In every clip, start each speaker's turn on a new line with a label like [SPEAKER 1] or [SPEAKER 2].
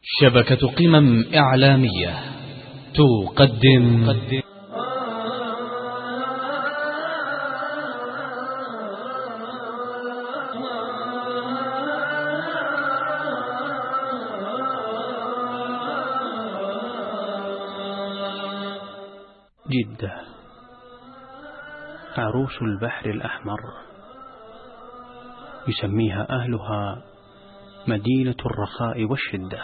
[SPEAKER 1] شبكة قمم إعلامية تقدم
[SPEAKER 2] جدة، عروس البحر الأحمر، يسميها أهلها مدينة الرخاء والشدة.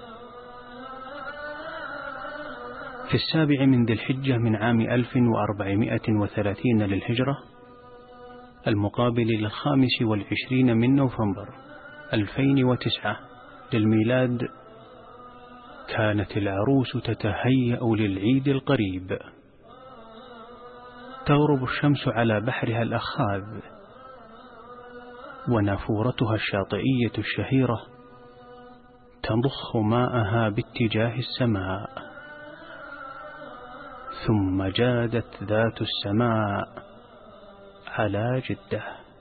[SPEAKER 2] في 7 من ذي الحجة من عام 1430 للهجرة، المقابل 25 من نوفمبر 2009 للميلاد، كانت العروس تتهيأ للعيد القريب. تغرب الشمس على بحرها الأخاذ، ونافورتها الشاطئية الشهيرة تضخ ماءها باتجاه السماء، ثم جادت ذات السماء على جدة.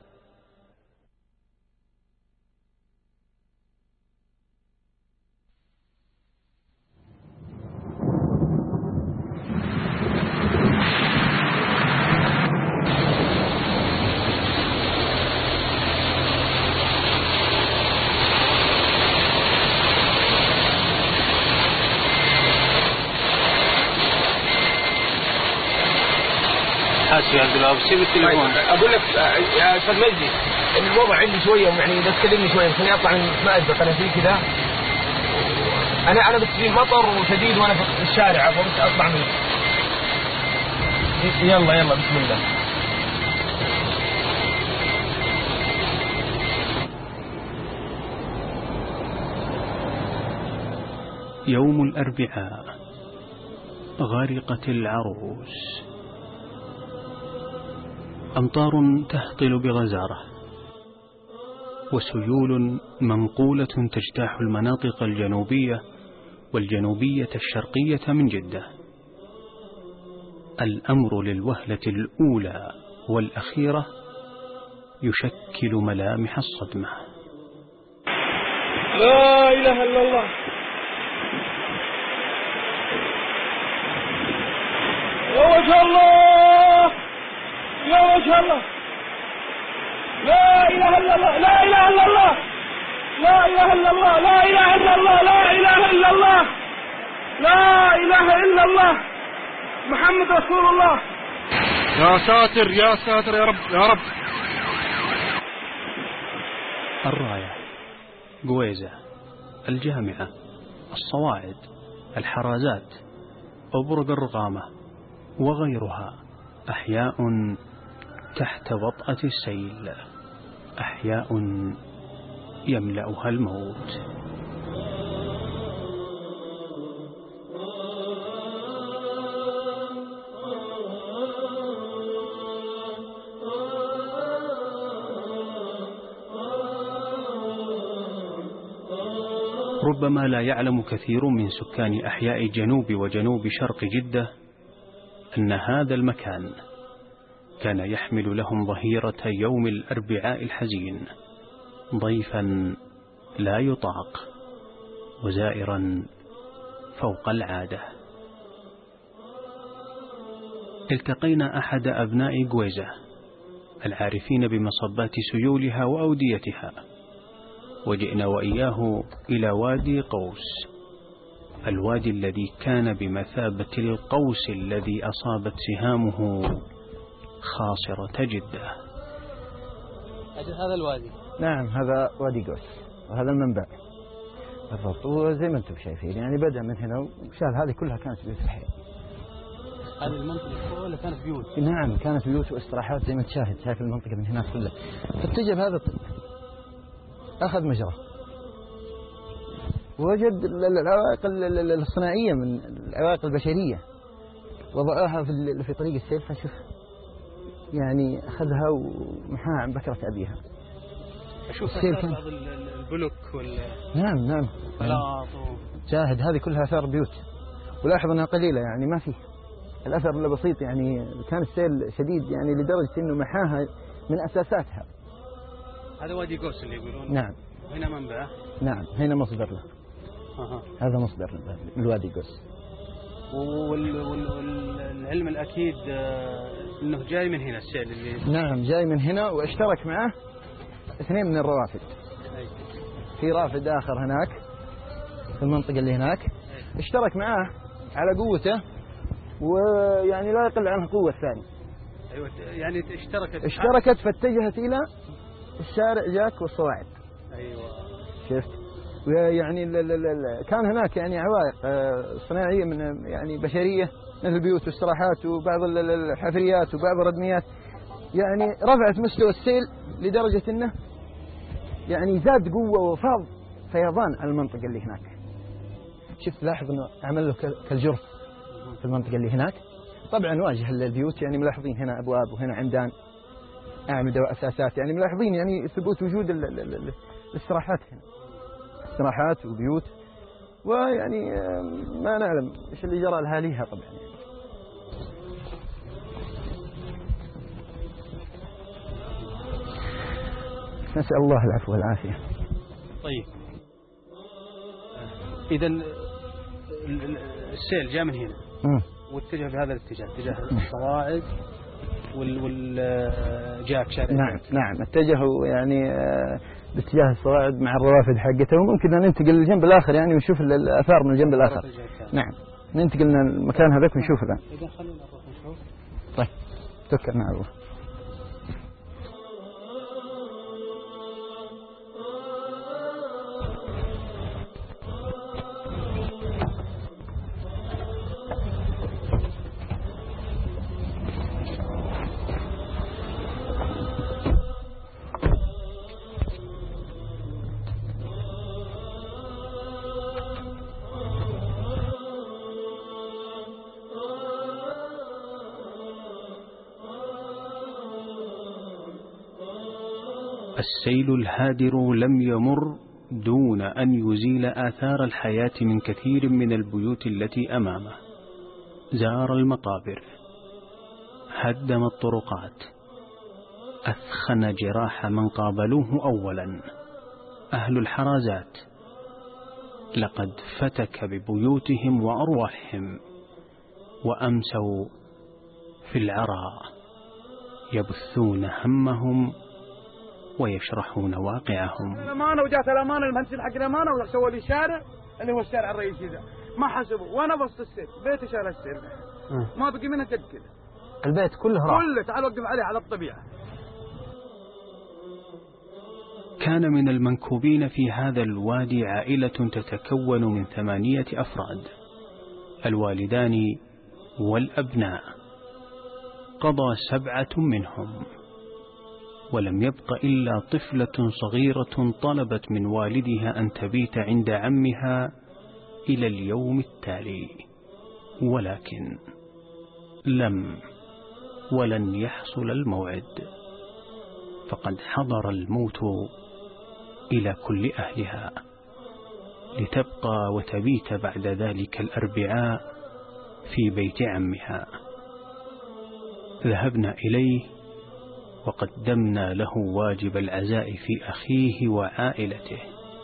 [SPEAKER 3] حاسب يا عبد الله، سيب التليفون.
[SPEAKER 4] اقول لك يا استاذ مجدي، الوضع عندي شويه يعني اذا تكلمني شويه خليني اطلع من ما اسبق انا في كذا. انا بس في مطر وشديد وانا في الشارع فبس اطلع منه. يلا بسم الله.
[SPEAKER 2] يوم الأربعاء، غرقت العروس. أمطار تهطل بغزارة، وسيول منقولة تجتاح المناطق الجنوبية والجنوبية الشرقية من جدة. الأمر للوهلة الأولى والأخيرة يشكل ملامح الصدمة.
[SPEAKER 4] لا إله إلا الله، يا وجه الله، يا وجه الله، لا إله إلا الله، لا إله إلا الله، لا إله إلا الله، لا إله إلا الله، لا إله إلا الله، لا إله إلا الله، محمد رسول الله.
[SPEAKER 3] يا ساتر يا ساتر يا رب يا رب.
[SPEAKER 2] الراية، قويزة، الجامعة، الصواعد، الحرازات، أبرق الرقامة وغيرها، أحياء تحت وطأة السيل، أحياء يملأها الموت. ربما لا يعلم كثير من سكان أحياء جنوب وجنوب شرق جدة أن هذا المكان كان يحمل لهم ظهيرة يوم الأربعاء الحزين ضيفا لا يطاق، وزائرا فوق العادة. التقينا أحد أبناء قويزة العارفين بمصبات سيولها وأوديتها، وجئنا وإياه إلى وادي قوس، الوادي الذي كان بمثابة القوس الذي أصابت سهامه خاصرة جدة.
[SPEAKER 5] هذا الوادي؟
[SPEAKER 6] نعم، هذا وادي قوس، وهذا المنبع بالضبط. وزي ما انتم شايفين يعني بدأ من هنا وشال، هذه كلها كانت بيوت الحين.
[SPEAKER 5] هذه المنطقة كلها كانت بيوت؟
[SPEAKER 6] نعم، كانت بيوت واستراحات زي ما تشاهد، شايف المنطقة من هناك كلها. فاتجه بهذا الطريق، أخذ مجرى، وجد العوائق الصناعية من العوائق البشرية وضعها في طريق السيل، فشوف يعني أخذها ومحاها عن بكرة أبيها.
[SPEAKER 5] أشوف أثار بعض البلوك
[SPEAKER 6] نعم شاهد، هذه كلها أثار بيوت، ولاحظ أنها قليلة يعني ما فيه الأثر إلا بسيط، يعني كان السيل شديد يعني لدرجة أنه محاها من أساساتها.
[SPEAKER 5] هذا وادي قوس اللي يقولون؟
[SPEAKER 6] نعم.
[SPEAKER 5] هنا منبع؟
[SPEAKER 6] نعم، هنا مصدر له. هذا مصدر الوادي قس.
[SPEAKER 5] والعلم الأكيد أنه جاي من هنا السيل اللي...
[SPEAKER 6] نعم جاي من هنا، واشترك معه 2 من الروافد. في رافد آخر هناك في المنطقة اللي هناك اشترك معه على قوته، ويعني لا يقل عنه قوة الثاني.
[SPEAKER 5] أيوة يعني
[SPEAKER 6] اشتركت فاتجهت إلى الشارع جاك والصواعد.
[SPEAKER 5] أيوة
[SPEAKER 6] شفت. ويعني كان هناك يعني عوائق صناعية من يعني بشرية، مثل البيوت والاستراحات وبعض الحفريات وبعض الردميات، يعني رفعت مستوى السيل لدرجة انه يعني زاد قوة وفاض فيضان على المنطقة اللي هناك. شفت لاحظ انه عمل له كالجرف في المنطقة اللي هناك. طبعا واجه البيوت، يعني ملاحظين هنا ابواب وهنا عمدان اعمدة واساسات، يعني ملاحظين يعني ثبوت وجود الاستراحات هنا، استراحات وبيوت. ويعني ما نعلم ايش اللي جرى لها ليها طبعا يعني. نسأل الله العفو والعافية.
[SPEAKER 5] طيب إذا السيل جاء من هنا واتجه بهذا الاتجاه، اتجاه الصواعد والجاك شارع.
[SPEAKER 6] نعم اتجهوا يعني باتجاه الصواعد مع الروافد حقته، وممكن أن ننتقل للجنب الآخر يعني ونشوف الآثار من الجنب الآخر. نعم ننتقل من المكان هذاك ونشوف الآن.
[SPEAKER 5] إذا خلينا نروح نشوف.
[SPEAKER 6] طيب توكلنا على الله.
[SPEAKER 2] السيل الهادر لم يمر دون أن يزيل آثار الحياة من كثير من البيوت التي أمامه. زار المقابر، هدم الطرقات، أثخن جراح من قابلوه أولا. أهل الحرازات لقد فتك ببيوتهم وأرواحهم، وأمسوا في العراء يبثون همهم ويشرحون واقعهم.
[SPEAKER 3] الأمانة وجات الأمانة المهندسين حق الأمانة وسووا لي شارع اللي هو الشارع الرئيسي ذا، ما حسبوا وأنا بسط السيل بيت شارع السيل ما بقي منه قد كذا.
[SPEAKER 6] البيت كله راح.
[SPEAKER 3] كله تعال وقف عليه على الطبيعة.
[SPEAKER 2] كان من المنكوبين في هذا الوادي عائلة تتكون من 8 أفراد، الوالدان والأبناء. قضى 7 منهم، ولم يبق إلا طفلة صغيرة طلبت من والدها أن تبيت عند عمها إلى اليوم التالي، ولكن لم ولن يحصل الموعد، فقد حضر الموت إلى كل أهلها، لتبقى وتبيت بعد ذلك الأربعاء في بيت عمها. ذهبنا إليه وقدمنا له واجب العزاء في أخيه وعائلته.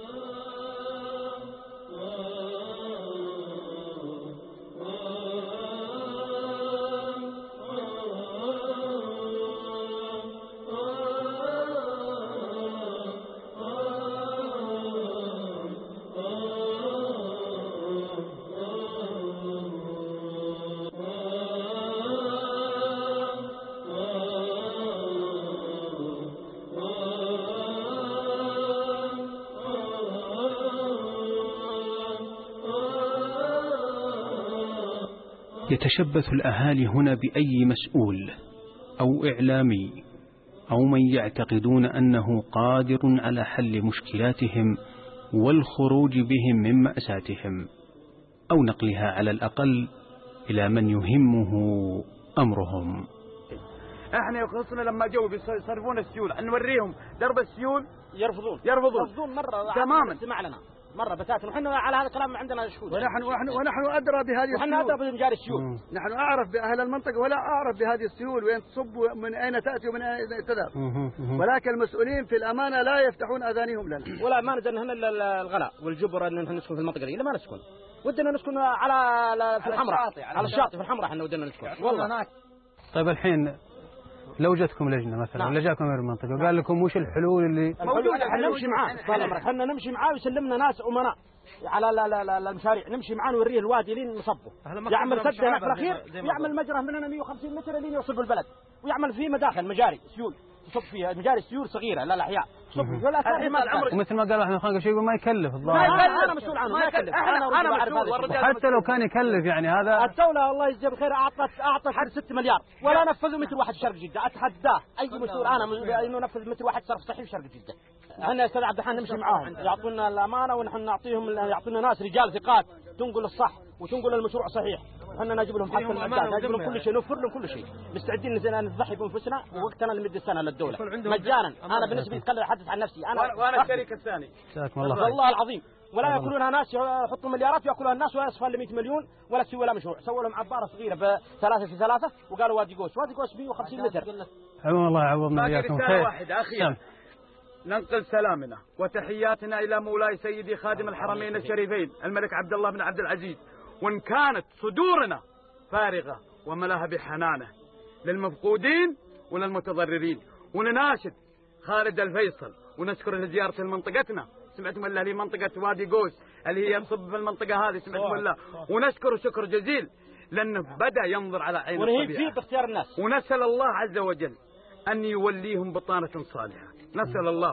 [SPEAKER 2] يتشبث الأهالي هنا بأي مسؤول أو إعلامي أو من يعتقدون أنه قادر على حل مشكلاتهم والخروج بهم من مأساتهم، أو نقلها على الأقل إلى من يهمه أمرهم.
[SPEAKER 3] احنا يخصنا لما جو بيصرفون السيول نوريهم درب السيول يرفضون
[SPEAKER 5] مرة
[SPEAKER 3] تماما.
[SPEAKER 5] سمع لنا
[SPEAKER 7] مرة بتاتا، وحنا على هذا الكلام عندنا شهود.
[SPEAKER 3] ونحن أدرى بهذه السيول.
[SPEAKER 7] وحنا أدرى بمجاري السيول.
[SPEAKER 3] نحن أعرف بأهل المنطقة ولا أعرف بهذه السيول وين تصب ومن أين تأتي ومن أين تذهب. ولكن المسؤولين في الأمانة لا يفتحون أذانهم لنا.
[SPEAKER 7] ولا ما ندري هنا الغلاء والجبر أن نحن نسكن في المنطقة دي، ما نسكن. ودنا نسكن على في الحمراء، على الشاطئ في الحمراء احنا ودنا نسكن والله.
[SPEAKER 2] طيب الحين لو جتكم لجنة مثلا ولا جاكم من المنطقة وقال لكم وش الحلول اللي
[SPEAKER 7] موجودة، احنا نمشي معاه طال عمرك، احنا نمشي معاه ويسلمنا ناس أمناء على المشاريع، نمشي معاه ونوريه الوادي لين نصبه، يعمل سد هناك في الأخير، يعمل مجرى من هنا 150 متر لين يوصل بالبلد، ويعمل فيه مداخل مجاري سيول تصب فيها، مجاري سيول صغيرة لا الأحياء تصب ولا
[SPEAKER 2] ومثل ما قال احنا خلينا شيء ما يكلف الظاهر.
[SPEAKER 7] ما يكلف، أنا مسؤول عنه ما يكلف، أنا مسؤول.
[SPEAKER 2] حتى لو كان يكلف يعني هذا
[SPEAKER 7] الدولة الله يجزيه بالخير أعطت حد 6 مليار ولا نفذوا متر واحد شرق جدة، أتحداه أي مسؤول أنا إنه نفذ متر واحد صرف صحي في شرق جدة. احنا يا استاذ عبد الحان نمشي معاهم يعطونا الامانه ونحن نعطيهم، يعطونا ناس رجال ثقات تنقل الصح وتنقل المشروع صحيح، وحنا نجيب لهم حتى المعدات، نجيب لهم كل شيء، نوفر لهم كل شيء، مستعدين نضحي بانفسنا ووقتنا لمده سنه للدوله مجانا. انا بالنسبه لي اتكلم احدث عن نفسي
[SPEAKER 3] وانا الشريك الثاني
[SPEAKER 7] والله العظيم، ولا ياكلونها ناس يحطوا مليارات وياكلوها الناس ولا يصفى ل 100 مليون ولا تسوي ولا مشروع. سووا لهم عباره صغيره ب3 في 3 وقالوا وادي قوس 150 متر.
[SPEAKER 2] عموما الله يعوضنا وياكم خير.
[SPEAKER 3] واحده اخيرا ننقل سلامنا وتحياتنا إلى مولاي سيدي خادم الحرمين الشريفين الملك عبد الله بن عبد العزيز، وإن كانت صدورنا فارغة وملاها بحنانه للمفقودين وللمتضررين، ونناشد خالد الفيصل ونشكر لزيارة منطقتنا. سمعتم الله لي منطقة وادي قوس اللي هي تصب في المنطقة هذه، سمعتم الله، ونشكر شكر جزيل لأنه بدأ ينظر على عين الطبيعة
[SPEAKER 7] باختيار الناس،
[SPEAKER 3] ونسأل الله عز وجل أن يوليهم بطانة صالحة، نسأل الله.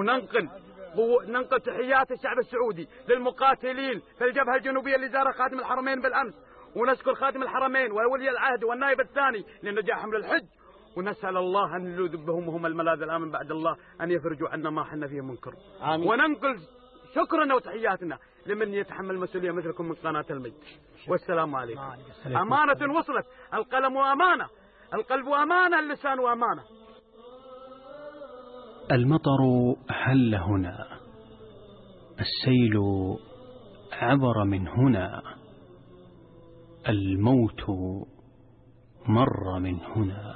[SPEAKER 3] وننقل تحيات الشعب السعودي للمقاتلين في الجبهة الجنوبية اللي زار خادم الحرمين بالأمس، ونشكر خادم الحرمين وولي العهد والنائب الثاني لنجاح حمل الحج، ونسأل الله أن يلذ بهم وهم الملاذ الآمن بعد الله، أن يفرجوا عنا ما حنا فيه منكر. آمين. وننقل شكرنا وتحياتنا لمن يتحمل المسؤولية مثلكم من قناة المجد. والسلام عليكم. أمانة وصلت، القلم أمانة، القلب أمانة، اللسان أمانة.
[SPEAKER 2] المطر هل هنا، السيل عبر من هنا، الموت مر من هنا.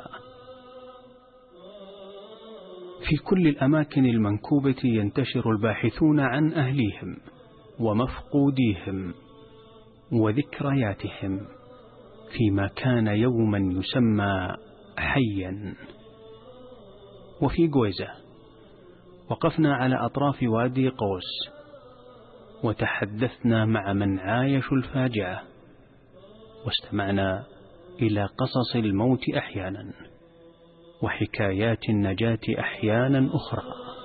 [SPEAKER 2] في كل الأماكن المنكوبة ينتشر الباحثون عن أهليهم ومفقوديهم وذكرياتهم فيما كان يوما يسمى حيا. وفي جويزة وقفنا على أطراف وادي قوس وتحدثنا مع من عايشوا الفاجعة، واستمعنا إلى قصص الموت أحيانا وحكايات النجاة أحيانا أخرى.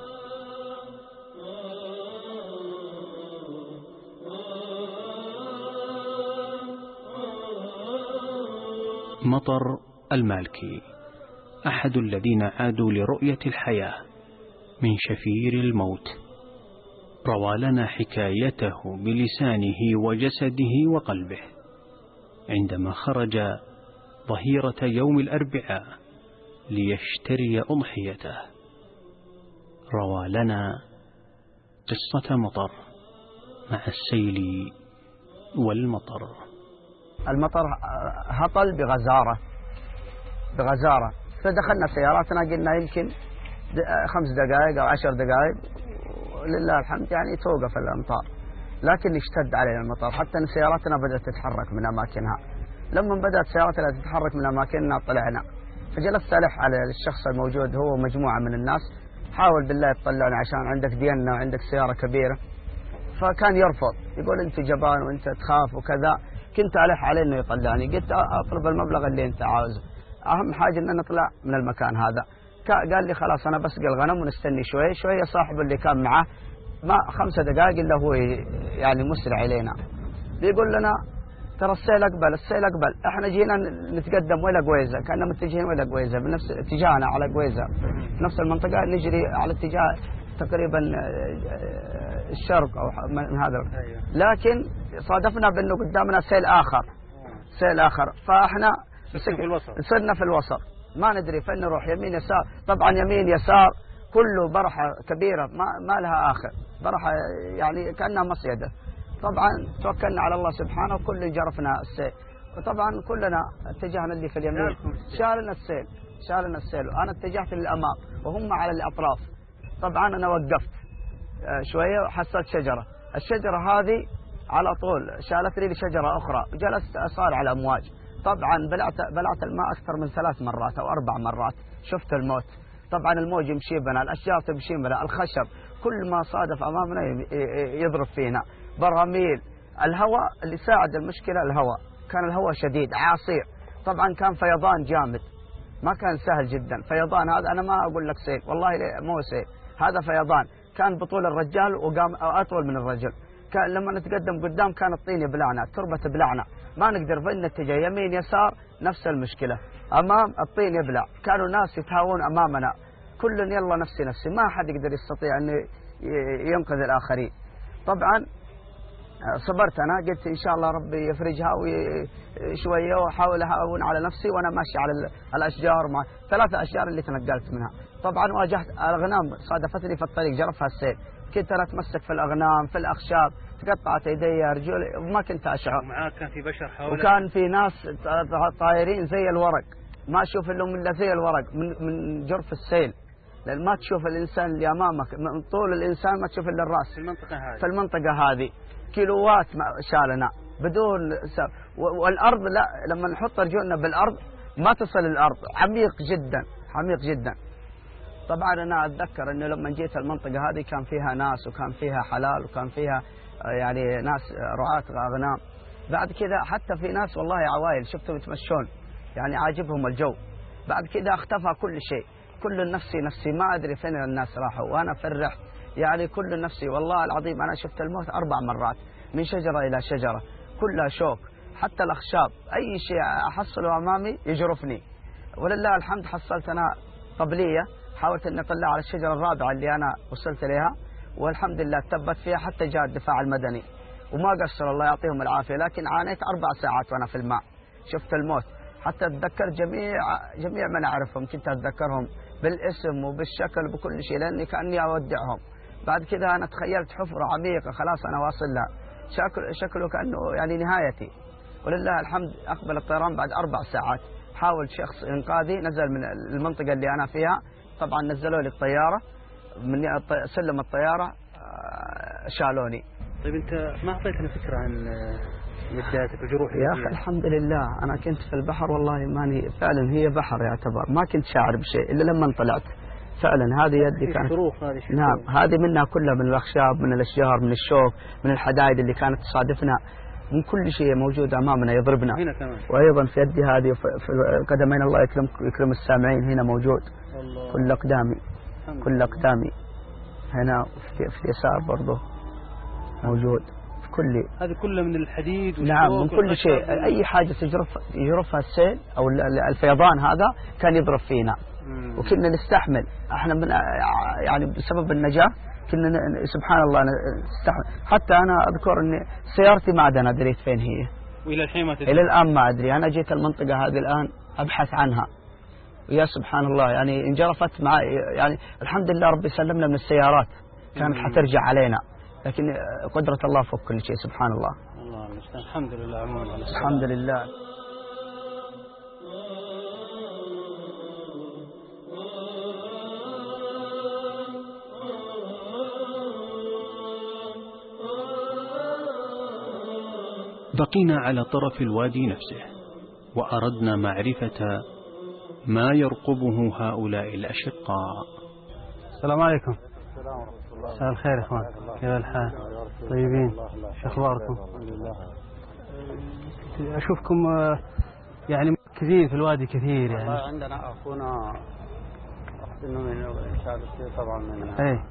[SPEAKER 2] مطر المالكي أحد الذين عادوا لرؤية الحياة من شفير الموت، روى لنا حكايته بلسانه وجسده وقلبه عندما خرج ظهيرة يوم الأربعاء ليشتري أضحيته. روى لنا قصة مطر مع السيل والمطر.
[SPEAKER 8] المطر هطل بغزارة، فدخلنا سياراتنا قلنا يمكن 5 دقائق أو 10 دقائق ولله الحمد يعني توقف الأمطار، لكن اشتد علينا المطر حتى أن سياراتنا بدأت تتحرك من أماكنها. لما بدأت سياراتنا تتحرك من أماكننا طلعنا، فجلست ألح على الشخص الموجود هو ومجموعة من الناس، حاول بالله يطلعني عشان عندك دينا وعندك سيارة كبيرة، فكان يرفض يقول أنت جبان وأنت تخاف وكذا. كنت ألح عليه أنه يطلعني، قلت أطلب المبلغ اللي أنت عاوزه، أهم حاجة أن نطلع من المكان هذا. قال لي خلاص أنا بسقي الغنم ونستني شوية. صاحب اللي كان معه ما 5 دقائق إلا هو يعني مسرع إلينا، بيقول لنا ترى السيل أقبل، احنا جينا نتقدم ولا قويزة، كنا متجهين ولا قويزة بنفس اتجاهنا على قويزة في نفس المنطقة، نجري على اتجاه تقريبا الشرق أو من هذا، لكن صادفنا بأنه قدامنا سيل آخر، فاحنا صرنا في الوسط ما ندري فين نروح، يمين يسار، طبعا يمين يسار كله برحة كبيرة ما لها آخر، برحة يعني كأنها مصيدة. طبعا توكلنا على الله سبحانه وكل جرفنا السيل، وطبعا كلنا اتجهنا اللي في اليمين شالنا السيل وأنا اتجهت للأمام وهم على الأطراف. طبعا أنا وقفت شوية وحصلت شجرة، الشجرة هذه على طول شالت لي شجرة أخرى وجلست أصار على أمواج. طبعا بلعت الماء أكثر من 3 مرات أو 4 مرات، شفت الموت. طبعا الموج يمشي بنا، الأشجار تمشي بنا، الخشب كل ما صادف أمامنا يضرب فينا، براميل. الهواء اللي ساعد المشكلة الهواء، كان الهواء شديد عاصير. طبعا كان فيضان جامد، ما كان سهل جدا. فيضان هذا أنا ما أقول لك سيل، والله مو سيل، هذا فيضان. كان بطول الرجال وقام أطول من الرجل. كان لما نتقدم قدام كان الطين يبلعنا، التربة تبلعنا، ما نقدر فين نتجه يمين يسار، نفس المشكلة. أمام الطين يبلع، كانوا ناس يتهاون أمامنا، كل يلا نفسي، ما حد يقدر يستطيع أن ينقذ الآخرين. طبعا صبرت، أنا قلت إن شاء الله ربي يفرجها شوية، وأحاول أهون على نفسي وأنا ماشي على الأشجار، مع 3 أشجار اللي تنقلت منها. طبعا واجهت الأغنام صادفتني في الطريق، جرفها السيل، كنت أنا أتمسك في الأغنام في الأخشاب، تقطعت يدي رجولي وما كنت أشعر.
[SPEAKER 5] ومعاك كان في بشر حولك؟ وكان
[SPEAKER 8] في ناس طايرين زي الورق، ما أشوف إلا زي الورق من جرف السيل، لأن ما تشوف الإنسان اللي أمامك، من طول الإنسان ما تشوف إلا الرأس. في المنطقة هذه كيلوات شالنا بدون سبب. والأرض لا، لما نحط رجولنا بالأرض ما تصل الأرض، عميق جدا. طبعا أنا أتذكر أنه لما جيت المنطقة هذه كان فيها ناس وكان فيها حلال وكان فيها يعني ناس رعاة أغنام. بعد كذا حتى في ناس والله عوائل شفتهم يتمشون، يعني عاجبهم الجو. بعد كذا اختفى كل شيء، كل نفسي ما أدري فين الناس راحوا، وأنا فرحت يعني كل نفسي. والله العظيم أنا شفت الموت 4 مرات، من شجرة إلى شجرة كلها شوك، حتى الأخشاب أي شيء أحصله أمامي يجرفني. ولله الحمد حصلت أنا قبلية، حاولت أن أطلع على الشجرة الرابعة اللي أنا وصلت لها، والحمد لله تثبت فيها حتى جاء الدفاع المدني وما قصر الله يعطيهم العافية. لكن عانيت 4 ساعات وأنا في الماء، شفت الموت. حتى أتذكر جميع من أعرفهم، كنت أتذكرهم بالاسم وبالشكل بكل شيء، لأني كأني أودعهم. بعد كذا أنا تخيلت حفرة عميقة خلاص أنا واصل لها، شكله كأنه يعني نهايتي. ولله الحمد أقبل الطيران بعد 4 ساعات، حاول شخص إنقاذي نزل من المنطقة اللي أنا فيها. طبعا نزلوا لي الطيارة من سلم الطيارة، شالوني.
[SPEAKER 5] طيب أنت ما أعطيتنا فكرة عن مداتك وجروحك؟
[SPEAKER 8] يا أخي الحمد لله أنا كنت في البحر، والله ماني فعلا هي بحر يعتبر، ما كنت شاعر بشيء إلا لما طلعت. فعلا هذه يدي كانت نعم، هذه منها كلها من الأخشاب، من الأشجار، من الشوك، من الحدائد اللي كانت تصادفنا، من كل شيء موجود أمامنا يضربنا.
[SPEAKER 5] هنا كمان.
[SPEAKER 8] وأيضا في يدي هذه في قدمين الله يكرم السامعين هنا موجود
[SPEAKER 5] الله.
[SPEAKER 8] كل أقدامي هنا في اليسار برضه موجود، في كل
[SPEAKER 5] هذه كلها من الحديد
[SPEAKER 8] نعم، من كل شيء. أي حاجة يجرفها السيل أو الفيضان هذا كان يضرب فينا، وكنا نستحمل. احنا يعني بسبب النجاة كنا سبحان الله نستحمل. حتى أنا أذكر أن سيارتي ما عاد أنا دريت فين هي،
[SPEAKER 5] وإلى الحين ما تدري؟
[SPEAKER 8] إلى الآن ما أدري. أنا جيت المنطقة هذه الآن أبحث عنها، ويا سبحان الله يعني انجرفت معي. يعني الحمد لله ربي سلمنا من السيارات، كانت حترجع علينا، لكن قدرة الله فوق كل شيء سبحان الله.
[SPEAKER 5] الله المستعان. الحمد لله عموما.
[SPEAKER 8] الحمد لله.
[SPEAKER 2] بقينا على طرف الوادي نفسه، وأردنا معرفة ما يرقبه هؤلاء الأشقاء.
[SPEAKER 5] السلام عليكم. مساء الخير يا اخوان، كيف الحال؟ طيبين؟ شو اخباركم؟ اشوفكم يعني مركزين في الوادي كثير. يعني
[SPEAKER 9] والله عندنا اخونا انه من شهادتي طبعا من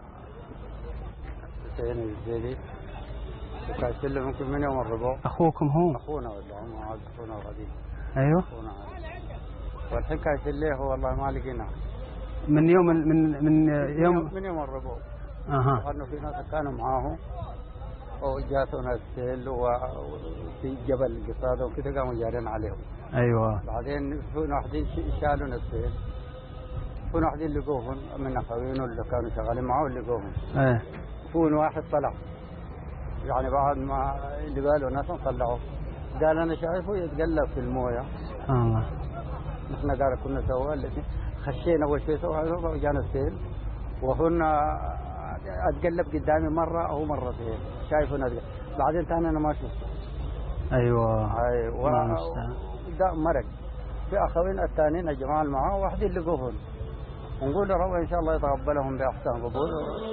[SPEAKER 9] حسين الزيدي، وكاتب له ممكن من يوم الربوع.
[SPEAKER 5] اخوكم هو؟
[SPEAKER 9] اخونا ولا هم اخونا القديم.
[SPEAKER 5] ايوه
[SPEAKER 9] اخونا، والحين كاتب له هو والله ما لقيناه
[SPEAKER 5] من يوم
[SPEAKER 9] من يوم الربوع. لأنه في ناس كانوا معاه وجاتونا السيل وفي جبل قصاده وكذا قاموا جارين عليهم.
[SPEAKER 5] ايوه.
[SPEAKER 9] بعدين في واحدين شالوا السيل يكون واحدين لقوهم من أخوينه اللي كانوا شغالين معه لقوهم.
[SPEAKER 5] إيه.
[SPEAKER 9] يكون واحد طلع يعني بعد ما اللي قالوا ناس طلعوا قال أنا شايفه يتقلب في الموية.
[SPEAKER 5] سبحان الله.
[SPEAKER 9] نحن قال كنا سوا لكن خشينا أول شيء سوا وجانا السيل وهنا أتقلب قدامي مرة أو مرتين شايفه نتقلب بعدين ثاني أنا ما شفته.
[SPEAKER 5] أيوة.
[SPEAKER 9] ده مرق في أخوين الثانيين الجماعة معه واحدين لقوهم ونقول له رب إن شاء الله يتقبلهم بأحسن قبول.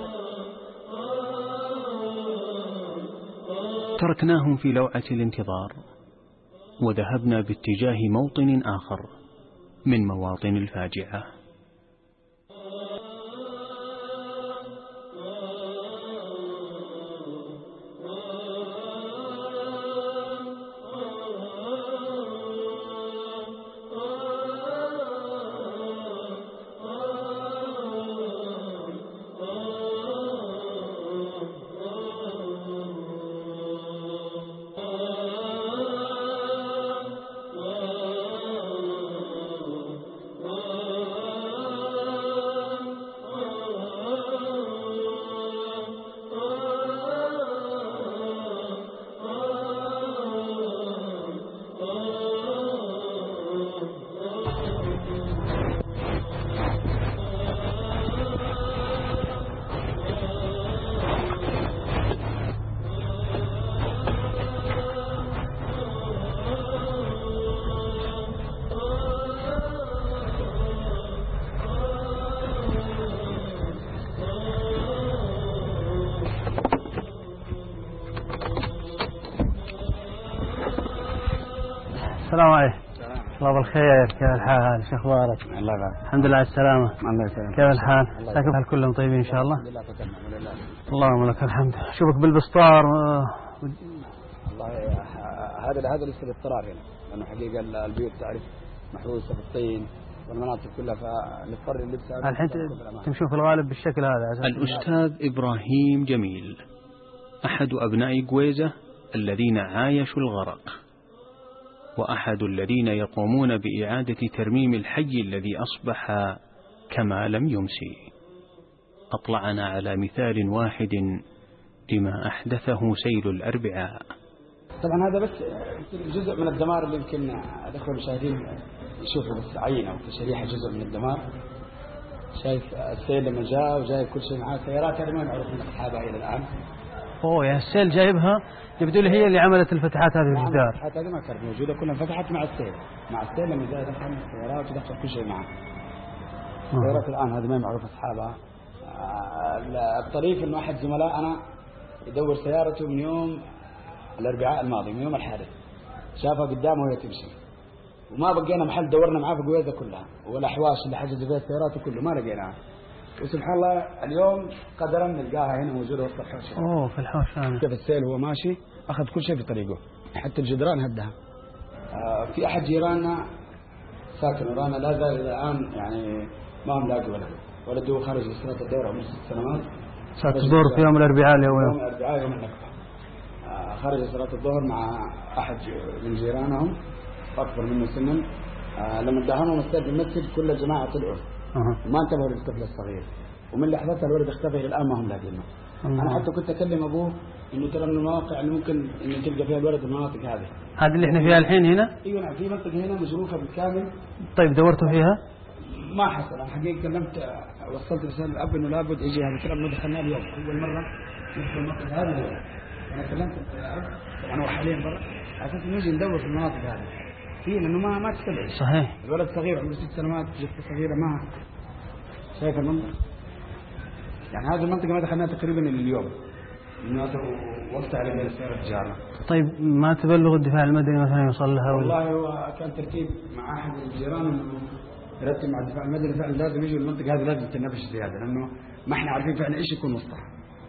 [SPEAKER 2] تركناهم في لوعة الانتظار وذهبنا باتجاه موطن آخر من مواطن الفاجعة.
[SPEAKER 5] السلام عليكم. الله بالخير، كيف الحال؟ شو اخبارك؟
[SPEAKER 9] الله يبارك.
[SPEAKER 5] الحمد لله على السلامة.
[SPEAKER 9] الله يسلمك.
[SPEAKER 5] كيف الحال؟ ساكن الحال كلهم طيبين ان شاء الله؟ اللهم لك الحمد. شوفك بالبسطار.
[SPEAKER 10] والله هذا لسه باضطرار هنا لانه حقيقة البيوت تعرف محروسة بالطين والمناطق كلها فنضطر اللبس هذا.
[SPEAKER 5] الحين تمشون في الغالب بالشكل هذا.
[SPEAKER 2] الأستاذ إبراهيم جميل أحد أبناء قويزة الذين عايشوا الغرق، وأحد الذين يقومون بإعادة ترميم الحي الذي أصبح كما لم يمسي. أطلعنا على مثال واحد لما أحدثه سيل الأربعاء.
[SPEAKER 10] طبعا هذا بس جزء من الدمار اللي يمكن الأخوة المشاهدين يشوفوا بس عينة وكشريحة جزء من الدمار. شايف السيل لما جاء وجايب كل شيء معاه سيارات هذه ما نعرف من أصحابها إلى الآن.
[SPEAKER 5] اوه يا السيل جايبها يبدو لي هي اللي عملت الفتحات هذه في الجدار.
[SPEAKER 10] الفتحات هذه ما كانت موجودة كلها انفتحت مع السيل. مع السيل لما جاء دخل السيارات ودخل كل شيء معه. السيارات الآن هذه ما معروف أصحابها. الطريف إنه أحد زملائنا يدور سيارته من يوم الأربعاء الماضي من يوم الحادث شافها قدامه وهي تمشي وما بقينا محل دورنا معاه في قويزة كلها والأحواش اللي حجز فيها السيارات كله ما لقيناها. وسبحان الله اليوم قدرا نلقاها هنا موجودة وسط الحوش.
[SPEAKER 5] اوه في الحوش هذا.
[SPEAKER 10] كيف السيل هو ماشي أخذ كل شيء في طريقه حتى الجدران هدها. في أحد جيراننا ساكن ورانا لا زال إلى الآن يعني ما هم لاقي ولده خارج لسنة الدورة عمره 6 سنوات.
[SPEAKER 5] ستدور في يوم الأربعاء
[SPEAKER 10] يوم الأربعاء يوم النكبة. خرج صلاة الظهر مع أحد من جيرانهم أكبر منه سنا. لما اداهم الأستاذ المسجد كل الجماعة طلعوا وما انتبهوا للطفل الصغير ومن لحظتها الولد اختفى إلى الآن ما هم لاقينه. أنا حتى كنت أكلم أبوه إنه ترى من المواقع اللي ممكن إنه تلقى فيها الولد المناطق هذه.
[SPEAKER 5] هذه اللي إحنا فيها الحين هنا؟
[SPEAKER 10] أيوة في منطقة هنا مجروفة بالكامل.
[SPEAKER 5] طيب دورتوا فيها؟
[SPEAKER 10] ما حصل. أنا حقيقة كلمت وصلت رسالة الأب إنه لابد يجي هذا الكلام ما دخلناه اليوم أول مرة ندخل المنطقة هذه اليوم. أنا كلمت الأب طبعا هو حاليا برا على أساس إنه يجي ندور في المناطق هذه فيه لأنه ما تستبعد.
[SPEAKER 5] صحيح.
[SPEAKER 10] الولد صغير عمره 6 سنوات جثة صغيرة ما شايف المنطقة يعني هذه المنطقة ما دخلناها تقريبا اليوم. الناس وقت على السيارة الجارة.
[SPEAKER 5] طيب ما تبلغ الدفاع المدني مثلا يوصل لها؟
[SPEAKER 10] والله هو كان ترتيب مع أحد الجيران إنه يرتب مع الدفاع المدني فعلا لازم يجوا المنطقة هذه لازم تنبش زيادة لأنه ما إحنا عارفين فعلا إيش يكون وسطها.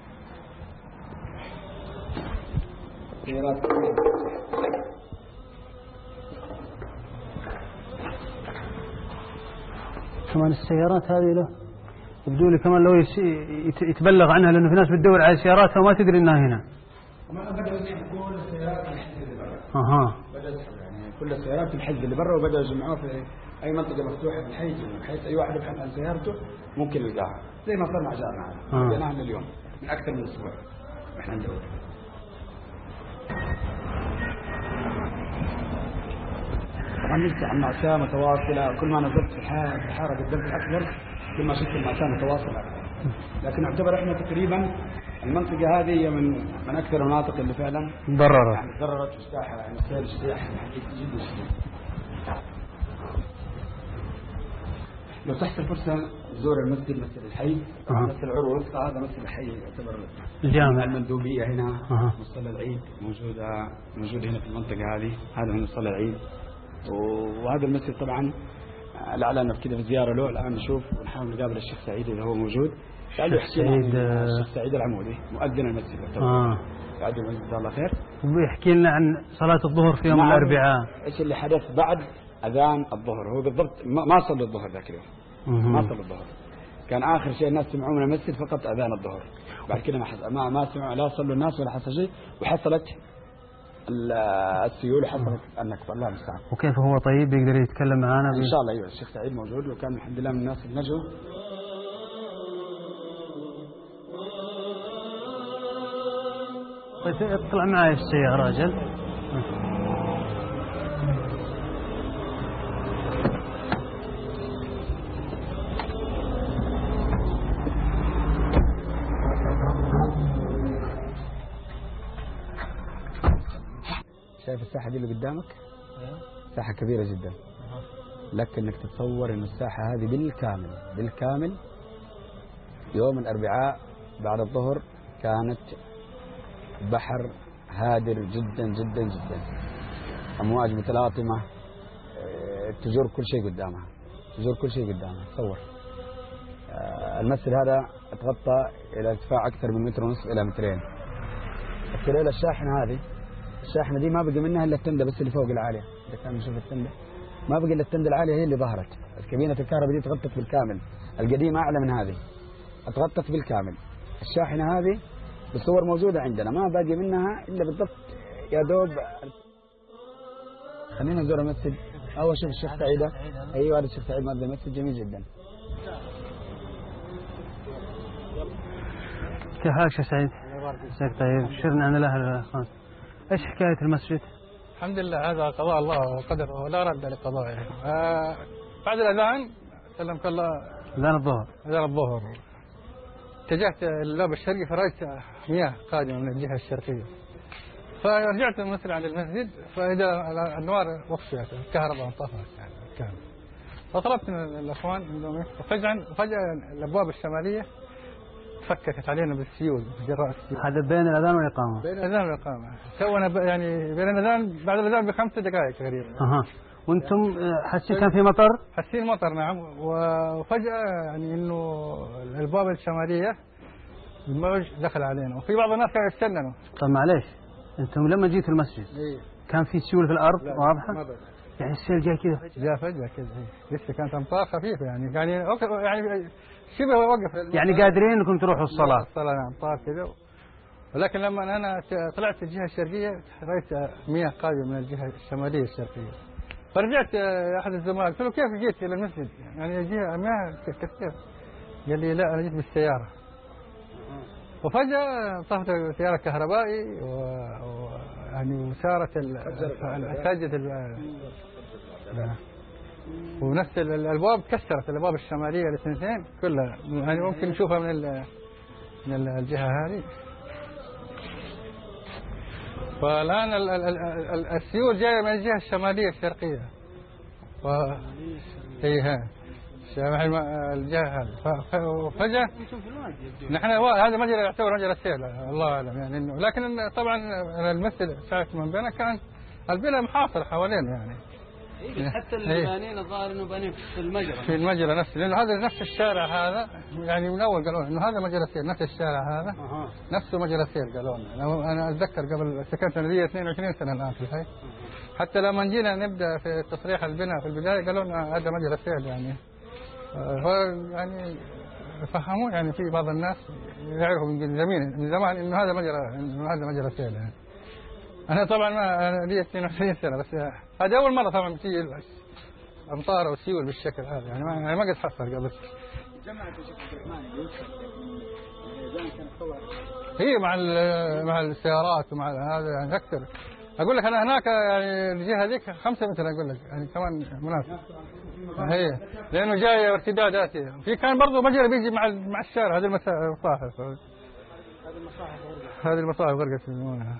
[SPEAKER 5] كمان السيارات هذه له يبدو لي كمان لو يتبلغ عنها لأنه في ناس بتدور على سياراتها وما تدري إنها هنا.
[SPEAKER 10] وما بدأوا يسحبون السيارات اللي
[SPEAKER 5] أها.
[SPEAKER 10] بدأوا يسحبوا يعني كل السيارات في الحج اللي برا، وبدأوا يجمعوها في أي منطقة مفتوحة في الحي، بحيث أي واحد يبحث عن سيارته ممكن يلقاها، زي ما صار مع جارنا هذا لقيناها اليوم من أكثر من أسبوع وإحنا ندور. طبعا نلقى عن مأساة متواصلة، كل ما نزلت في الحارة قدمت أكبر كل ما شفت المأساة متواصلة أكثر. لكن نعتبر إحنا تقريبا المنطقة هذه هي من أكثر المناطق اللي فعلا
[SPEAKER 5] ضررت،
[SPEAKER 10] يعني ضررت الساحة، يعني سير السياحة جدا شديد. لو تحصل فرصة زور المسجد، مسجد الحي، مسجد العروة الوسطى، هذا مسجد الحي يعتبر
[SPEAKER 5] الجامع
[SPEAKER 10] المندوبية هنا، مصلى العيد موجود هنا في المنطقة هذه، هذا هو مصلى العيد. وهذا المسجد طبعا لعلنا كذا في زيارة له الآن نشوف ونحاول نقابل الشيخ سعيد إذا هو موجود. قاعد يحكي لنا الشيخ سعيد العمودي مؤذن المسجد، قاعد يقول جزاه الله خير،
[SPEAKER 5] ويحكي لنا عن صلاة الظهر في يوم الأربعاء،
[SPEAKER 10] ايش اللي حدث بعد أذان الظهر. هو بالضبط ما صلوا الظهر ذاك اليوم، ما صلوا الظهر، كان آخر شيء الناس سمعوا من المسجد فقط أذان الظهر، بعد كده ما سمعوا، لا صلوا الناس ولا حصل شيء، وحصلت السيول وحصلت النكبة. الله المستعان.
[SPEAKER 5] وكيف هو طيب يقدر يتكلم معنا؟
[SPEAKER 10] إن شاء الله. أيوة الشيخ سعيد موجود، وكان الحمد لله من الناس اللي نجوا.
[SPEAKER 5] اطلع معي السيارة أجل.
[SPEAKER 10] شايف الساحة دي اللي قدامك؟ ساحة كبيرة جدا، لك انك تتصور ان الساحة هذه بالكامل يوم الأربعاء بعد الظهر كانت بحر هادر جدا جدا جدا، أمواج متلاطمة تجر كل شيء قدامها، تصور. المسجد هذا اتغطى إلى ارتفاع أكثر من 1.5 متر إلى 2 متر. التريلا الشاحنة دي ما بقي منها إلا التندة بس اللي فوق العالية، إذا كان نشوف التندة ما بقي إلا التندة العالية هي اللي ظهرت. الكابينة الكهرباء دي تغطت بالكامل، القديمة أعلى من هذه اتغطت بالكامل. الشاحنة هذه بالصور موجودة عندنا، ما باقي منها إلا بالضبط يا دوب. خلينا نزور المسجد أول شوف الشيخ سعيد. أيوة هذا الشيخ سعيد مؤذن المسجد، جميل جدا.
[SPEAKER 5] كيف حالك شيخ سعيد؟ مساك طيب، شرنا عن الأهل والأخوان. إيش حكاية المسجد؟
[SPEAKER 11] الحمد لله، هذا قضاء الله وقدره ولا رد لقضائه. بعد الأذان سلمك الله
[SPEAKER 5] أذان الظهر
[SPEAKER 11] اتجهت للباب الشرقي فرأيت مياه قادمة من الجهة الشرقية، فرجعت مسرعا للمسجد فإذا الأنوار وقفت، الكهرباء انطفأت يعني كامل. فطلبت من الأخوان أنهم فجأة الأبواب الشمالية فككت علينا بالسيول جراء السيول.
[SPEAKER 5] هذا بين الأذان والإقامة؟
[SPEAKER 11] بين الأذان والإقامة، سوينا يعني بين الأذان بعد الأذان ب5 دقائق تقريبا.
[SPEAKER 5] وانتم حسيت كان في مطر؟
[SPEAKER 11] حسين مطر نعم، وفجأة يعني انه الابواب الشمالية الموج دخل علينا، وفي بعض الناس كانوا يستنوا.
[SPEAKER 5] طيب معليش، انتم لما جيتوا المسجد كان في سيول في الارض واضحة؟ يعني السيل جاء كذا
[SPEAKER 11] فجأة كذا لسه كانت امطار خفيفة يعني شبه وقف،
[SPEAKER 5] يعني قادرين انكم تروحوا الصلاة؟
[SPEAKER 11] نعم طار كذا. ولكن لما انا طلعت الجهة الشرقية رأيت مياه قادمة من الجهة الشمالية الشرقية، فرجعت أحد الزملاء قلت له كيف جيت إلى المسجد؟ يعني يجيها مياه كثير. قال لي لا أنا جيت بالسيارة. وفجأة طفت سيارة كهربائي يعني وسارت سجت ونفس الأبواب تكسرت، الأبواب الشمالية الاثنتين كلها يعني ممكن نشوفها من الجهة هذه. فالآن السيول جاية من الجهة الشمالية الشرقية هي الجهة هذه. ففجأة نحن هذا مجرى يعتبر مجرى سيل الله أعلم يعني، لكن طبعا المسجد ساعة من بنا كان البناء محاصر حوالين يعني
[SPEAKER 12] حتى اللي بانين الظاهر انه بانين
[SPEAKER 11] في المجرى نفسه، لانه هذا نفس الشارع هذا يعني من اول قالوا انه هذا مجرى سير، نفس الشارع هذا نفسه مجرى سير قالوا لنا. انا اتذكر قبل سكنت انا لي 22 سنه الان في الحي، حتى لما جينا نبدا في تصريح البناء في البدايه قالوا لنا هذا مجرى سير يعني. يعني فهموا يعني في بعض الناس يعرفوا من زمان انه هذا مجرى سير يعني. أنا طبعا أنا لي 22 سنة، بس هذه أول مرة طبعا بتيجي أمطار أو سيول بالشكل هذا، يعني ما قد حصل قبل.
[SPEAKER 9] جمعت الشيخ عبد الرحمن اللي يوصل
[SPEAKER 11] هي مع السيارات ومع هذا يعني أكثر. أقول لك أنا هناك يعني الجهة ذيك 5 متر، أقول لك يعني كمان مناسب. هي لأنه جاي ارتدادات، في كان برضه مجرى بيجي مع الشارع. هذه المصاحف هذه المصاحف غرقت في المويه.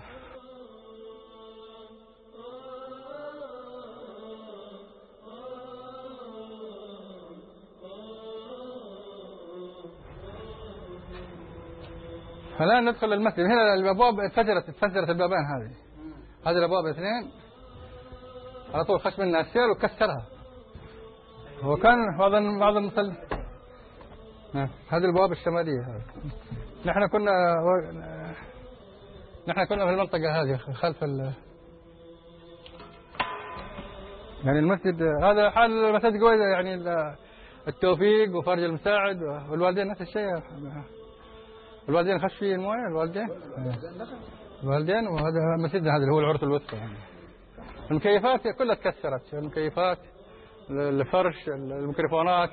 [SPEAKER 11] الآن ندخل المسجد. هنا الأبواب اتفجرت البابان هذه الأبواب 2 على طول خش منها السيل وكسرها. وكان بعض المصلين هذه الأبواب الشمالية هذه. نحن كنا في المنطقة هذه خلف يعني المسجد هذا حال المسجد قوي، يعني التوفيق وفرج المساعد والوالدين نفس الشيء. الوالدين خش فيه المويه، الوالدين وهذا مسجدنا هذا اللي هو العرس الوسطى. يعني المكيفات كلها تكسرت، المكيفات، الفرش، الميكروفونات.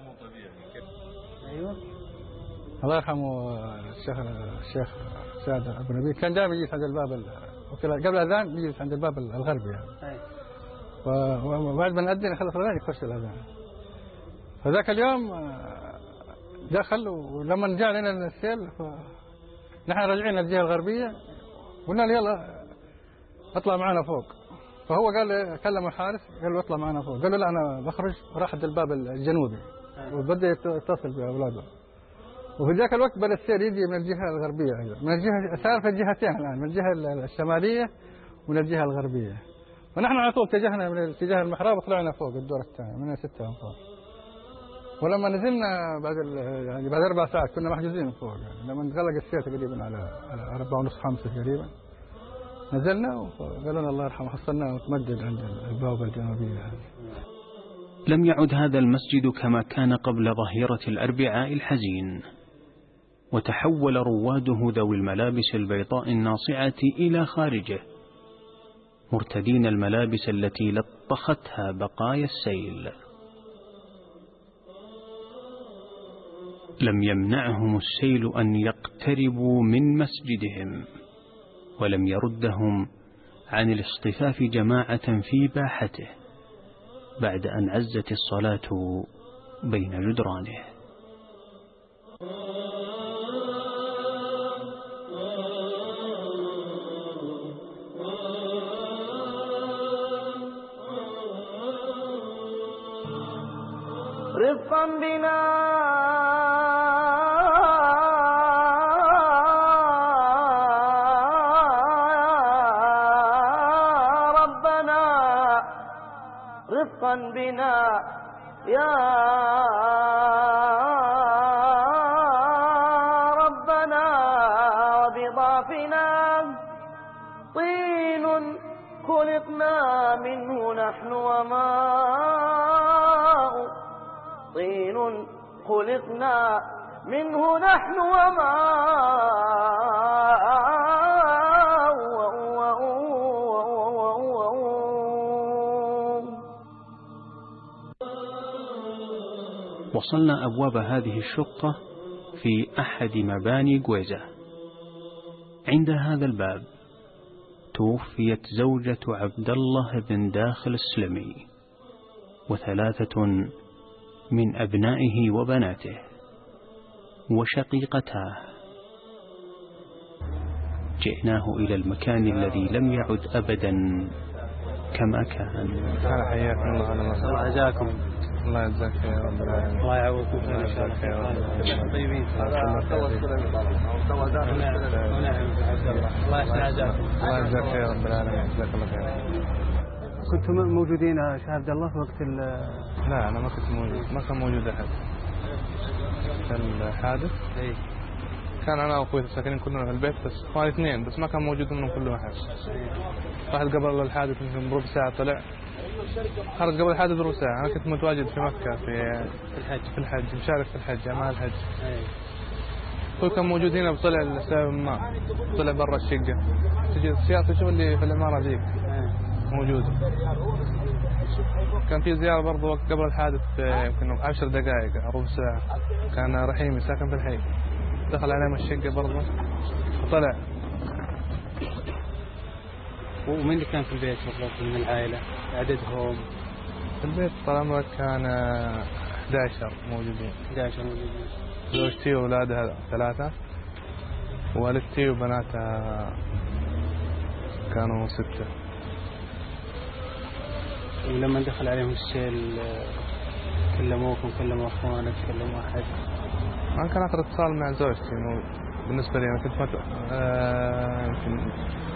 [SPEAKER 5] ايوه
[SPEAKER 11] الله يرحمه الشيخ سعد ابو نبيل كان دائما يجلس عند الباب قبل الاذان، يجلس عند الباب الغربي يعني. وبعد ما نأذن يخلص الاذان يخش الاذان. فذاك اليوم دخل، ولما جاء لنا السيل نحن راجعين الجهه الغربيه، قلنا له يلا اطلع معنا فوق. فهو قال كلم الحارس قال له اطلع معنا فوق. قال له لا انا بخرج وراح الباب الجنوبي، وبدأ يتصل باولاده. وفي ذاك الوقت بدا السيل يجي من الجهه الغربيه ايضا، من الجهه صار في الجهتين الان، من الجهه الشماليه ومن الجهه الغربيه. ونحن على طول اتجهنا من اتجاه المحراب وطلعنا فوق الدور الثاني من 6 فوق. ولما نزلنا بعد 4 ساعات كنا محجوزين فوق، يعني لما انغلق السيل تقريبا على 4:30 5 تقريبا نزلنا، وقالوا لنا الله يرحمه حصلنا متمدد عند البوابه الجنوبيه.
[SPEAKER 2] لم يعد هذا المسجد كما كان قبل ظهيرة الأربعاء الحزين، وتحول رواده ذوي الملابس البيضاء الناصعة إلى خارجه، مرتدين الملابس التي لطختها بقايا السيل. لم يمنعهم السيل أن يقتربوا من مسجدهم، ولم يردهم عن الاصطفاف جماعة في باحته بعد أن عزت الصلاة بين جدرانه.
[SPEAKER 13] رفقا بنا رفقا بنا يا ربنا، وبضعفنا طين خلقنا منه نحن وماء، طين خلقنا منه نحن وماء.
[SPEAKER 2] وصلنا أبواب هذه الشقة في أحد مباني جويزة. عند هذا الباب توفيت زوجة عبد الله بن داخل السلمي و3 من أبنائه وبناته وشقيقتاه. جئناه إلى المكان الذي لم يعد أبدا كما كان.
[SPEAKER 14] حياكم الله. الله يجزاكم، الله يجزاك يا رب العالمين، الله يعوضكم ان شاء الله. طيبين الله يحسن عزاكم، الله يجزاك يا رب العالمين، جزاك الله خير.
[SPEAKER 5] كنتم موجودين يا شيخ عبد الله في وقت
[SPEAKER 14] لا انا ما كنت موجود، ما كان موجود احد في الحادث. كان انا واخوي ساكنين كلنا في البيت، بس اخواني 2 بس ما كان موجود منهم كل واحد. واحد قبل الحادث يمكن بربع ساعة طلع، خرج قبل الحادث بربع ساعة. أنا كنت متواجد في مكة في الحج، مشارك في الحج، أعمال الحج. أخوي كان موجود هنا وطلع لسبب ما، طلع برا الشقة. تجي السيارة تشوف اللي في العمارة ذيك موجودة. كان في زيارة برضو وقت قبل الحادث يمكن 10 دقائق ربع ساعة، كان رحيمي ساكن في الحي، دخل عليهم الشقة برضو وطلع.
[SPEAKER 5] ومين اللي كان في البيت بالضبط من العائلة؟ عددهم؟
[SPEAKER 14] في البيت طال عمرك كان 11 موجودين.
[SPEAKER 5] 11 موجودين.
[SPEAKER 14] زوجتي وأولادها 3، والدتي وبناتها كانوا 6.
[SPEAKER 5] ولما دخل عليهم السيل كلموكم، كلموا أخوانك، كلموا أحد؟
[SPEAKER 14] أنا كان آخر اتصال مع زوجتي إنه بالنسبة لي أنا كنت يمكن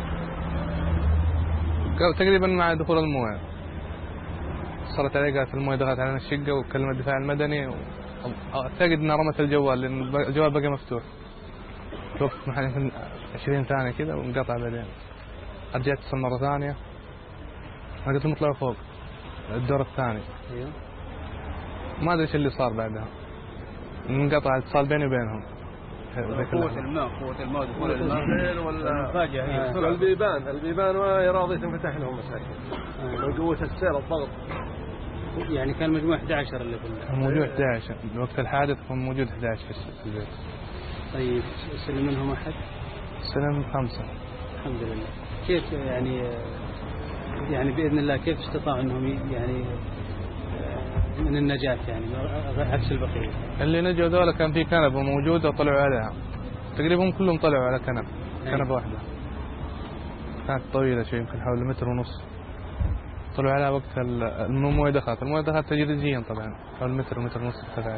[SPEAKER 14] تقريبا مع دخول المويه صارت علي، قالت المويه دخلت علينا الشقة وكلمة الدفاع المدني، أعتقد إنها رمت الجوال لأن الجوال بقى مفتوح. وقت محل 20 ثانية كذا وانقطع. بعدين رجعت اتصل مرة ثانية، أنا قلت لهم اطلعوا فوق الدور الثاني. ما أدري إيش اللي صار بعدها، انقطع الاتصال بيني وبينهم.
[SPEAKER 15] قوة الماء دخول الماء ولا مفاجأة. البيبان وهي راضية تنفتح لهم مساكن من قوة السير الضغط.
[SPEAKER 5] يعني كان مجموع 11 اللي كنا
[SPEAKER 14] موجود 11 وقت الحادث، كان موجود 11 في البيت.
[SPEAKER 5] طيب سلم منهم أحد؟
[SPEAKER 14] سلم 5
[SPEAKER 5] الحمد لله. كيف يعني بإذن الله كيف استطاعوا أنهم يعني من النجاة يعني عكس البقية؟
[SPEAKER 14] اللي نجوا ذولا كان في كنبة موجودة وطلعوا عليها، تقريبا كلهم طلعوا على كنبة واحدة كانت طويلة شوي يمكن حوالي 1.5 متر. طلعوا عليها وقت المويه دخلت تدريجيا طبعا حوالي 1 متر 1.5 متر.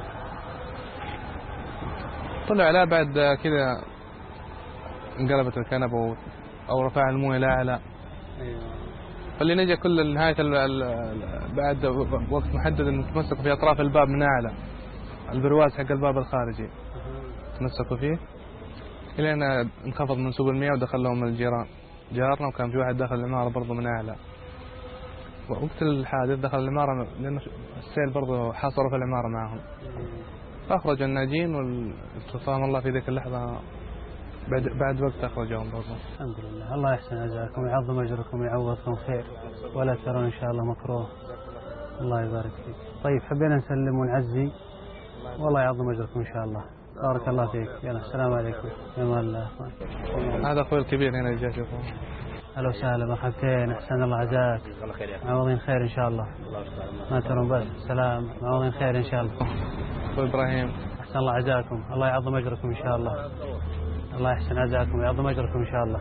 [SPEAKER 14] طلع عليها بعد كذا انقلبت الكنبة أو رفع المويه لأعلى. فاللي نجا كل نهاية بعد وقت محدد انه تمسكوا في اطراف الباب من اعلى، البرواز حق الباب الخارجي تمسكوا فيه الين انخفض منسوب المياه ودخل لهم الجيران جارنا، وكان في واحد داخل العمارة برضه من اعلى. وقت الحادث دخل العمارة لأن السيل برضه حاصروا في العمارة معهم، فأخرجوا الناجين والتفاهم الله في ذيك اللحظة بعد وقت أخرجهم برضه.
[SPEAKER 5] الحمد لله. الله يحسن أجزاءكم ويعظم أجركم ويعوضكم خير ولا ترون إن شاء الله مكروه. الله يبارك فيك. طيب حبينا نسلم ونعزي والله يعظم أجركم إن شاء الله. بارك الله فيك. يلا السلام عليكم. يا الله.
[SPEAKER 14] هذا أخوي الكبير هنا جاء شوفه.
[SPEAKER 5] أهلا وسهلا مرحبتين. أحسن الله عزاك. معوضين خير إن شاء الله. ما ترون بس سلام. معوضين خير إن شاء الله.
[SPEAKER 14] أخوي إبراهيم.
[SPEAKER 5] أحسن الله عزاكم. الله يعظم أجركم إن شاء الله. الله يحسن عزاكم ويعظم أجركم إن شاء الله.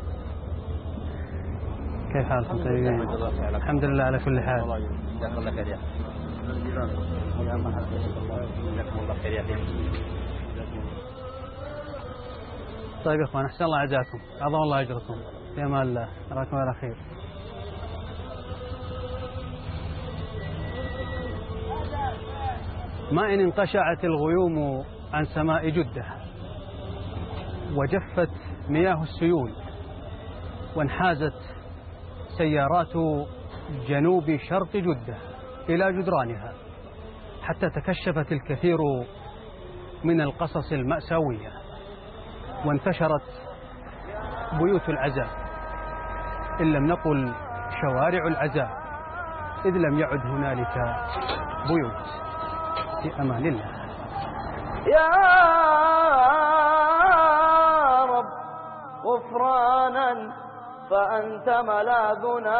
[SPEAKER 5] كيف حالكم طيبين؟ الحمد لله على كل حال.
[SPEAKER 16] جزاك الله خير يا اخي.
[SPEAKER 5] طيب يا اخوان احسن الله عزاكم، عظم الله اجركم، في امان الله، نراكم على خير. ما إن انقشعت الغيوم عن سماء جدة وجفت مياه السيول وانحازت سيارات جنوب شرق جدة إلى جدرانها حتى تكشفت الكثير من القصص المأساوية وانتشرت بيوت العزاء إن لم نقل شوارع العزاء إذ لم يعد هنالك بيوت. في أمان الله.
[SPEAKER 13] يا رب غفرانا فأنت ملاذنا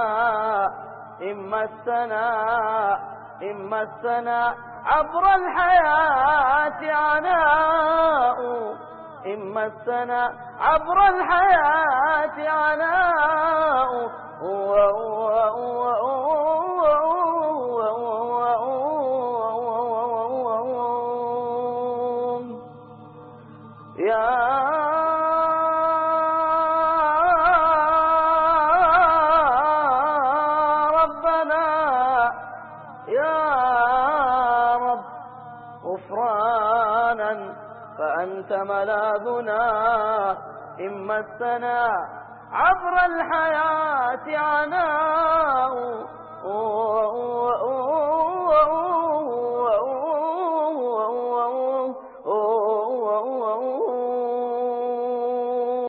[SPEAKER 13] إما السنا عبر الحياة عناء إما السنا عبر الحياة عناء فأنت ملاذنا إما السنا عبر الحياة عناء